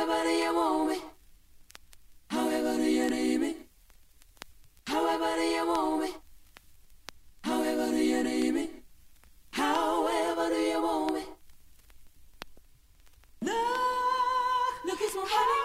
However do you want me? However do you need me? However do you want me? However do you need me? However do you want me? Look, it's my heart.